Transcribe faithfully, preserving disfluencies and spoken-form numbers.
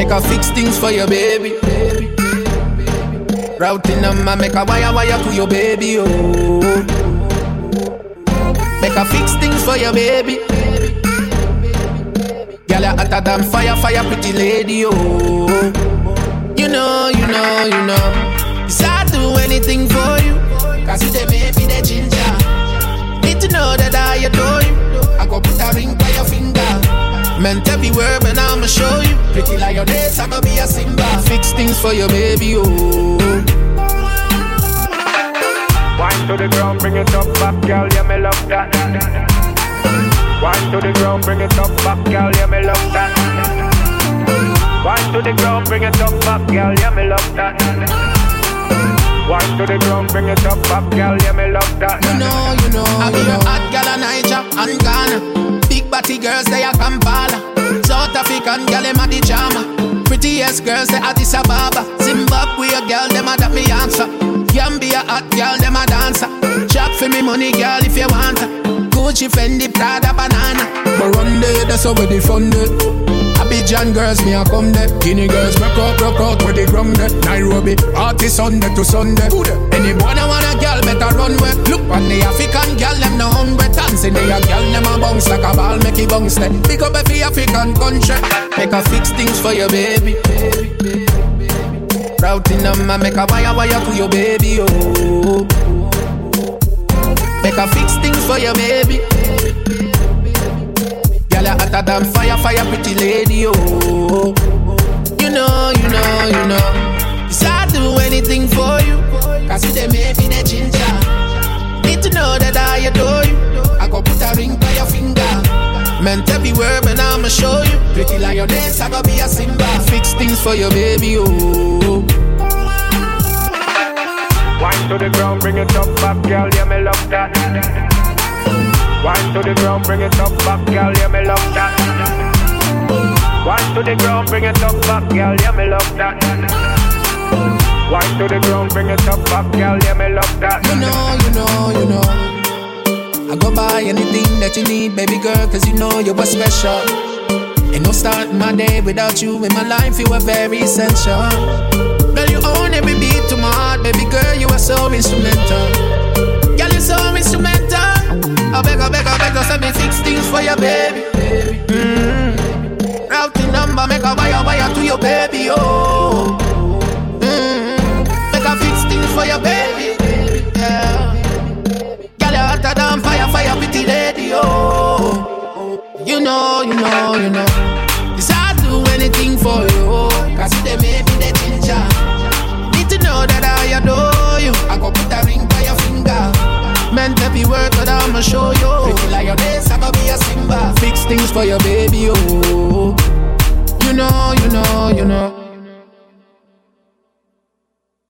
Make a fix things for your baby. Routing number, make a wire wire to your baby, oh. Make a fix things for your baby. Girl, you're hotter than fire, fire, pretty lady, oh. You know, you know, you know. Yes, I'd do anything for you. Cause you the baby, the ginger. Need to know that I adore you. I go put a ring by your finger. Meant every word when I'ma show you. Pretty like your days, I'ma be a Simba. Fix things for your baby, oh. Wine to the ground, bring it up back, girl, yeah, me love that. Wine to the ground, bring it up back, girl, yeah, me love that. Wine to the ground, bring it up back, girl, yeah, me love that. Wine to the ground, bring it up back, girl, yeah, me love that. You know, you know, I be a hot girl in Niger and Ghana. Big body girls, they are Kampala. South African girl, them a the charmer. Prettiest girls, they Addis Ababa. Zimbabwe girl, them a that me answer. Gambia hot girl, them a dancer. Shop for me money, girl, if you want her. Gucci, Fendi, Prada, banana. Burundi, that's over the fun day. Abidjan girls, me a come there. Guinea girls, rock out, rock out with the drum there. Nairobi, party Sunday to Sunday. Any boy that want a girl, better run with. Look on the African girl, them no hungry. Dancing the girl, them a bounce like a ball, make it bounce there. Pick up every African country. Make a fix things for your baby. Routing number, make a wire wire to your baby, oh. Make a fix things for your baby. Girl, you're hotter than fire, fire, pretty lady, oh. You know, you know, you know. Yes, I'd do anything for you. Cause you the baby, the ginger. Need to know that I adore you. I go put a ring by your finger. Meant every word when I'ma show you. Pretty like your days, I go be a Simba. Fix things for your baby, oh. Wine to the ground, bring it up back, girl, yeah, me love that. Wine to the ground, bring it up back, girl, yeah, me love that. Wine to the ground, bring it up back, girl, yeah, me love that. Wine to the ground, bring it up back, girl, yeah, me love that. You know, you know, you know. I go buy anything that you need, baby girl, cause you know you were special. Ain't no starting my day without you in my life, you were very essential. Girl, you own every beat to my heart, baby girl, you are so instrumental. Girl, you're so instrumental. I beg, I beg, I beg, just let me fix things for your baby. Mm-hmm. Routing number, make a wire, wire to your baby, oh. Mm-hmm. Make a fix things for your baby, yeah. Girl, you're hotter than fire, fire, pretty lady, oh. You know, you know, you know. Yes, I'd do anything for you, cause you the baby, the ginger. Need to know that I adore you. I go put a ring by your finger. Meant every word, but I'ma show you. Pretty like your days, I'ma be a Simba. Fix things for your baby, oh. You know, you know, you know.